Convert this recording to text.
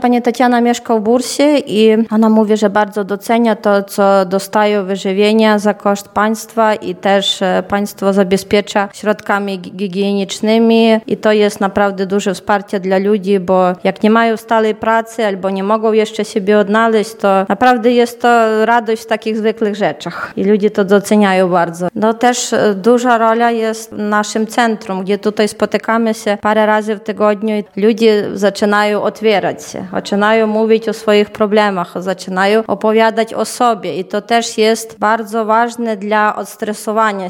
Pani Tatiana mieszka w Bursie i ona mówi, że bardzo docenia to, co dostają wyżywienia za koszt państwa i też państwo zabezpiecza środkami higienicznymi i to jest naprawdę duże wsparcie dla ludzi, bo jak nie mają stałej pracy albo nie mogą jeszcze siebie odnaleźć, to naprawdę jest to radość w takich zwykłych rzeczach i ludzie to doceniają bardzo. No też duża rola jest w naszym centrum, gdzie tutaj spotykamy się parę razy w tygodniu i ludzie zaczynają otwierać się, zaczynają mówić o swoich problemach, zaczynają opowiadać o sobie i to też jest bardzo ważne dla odstresowania